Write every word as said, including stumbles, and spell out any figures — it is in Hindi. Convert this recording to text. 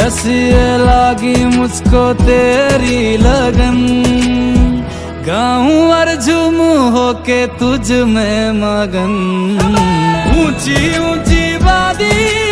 कैसी ये लागी मुझको तेरी लगन, गाऊं और झूमूं होके तुझ में मगन। ऊंची ऊंची वादी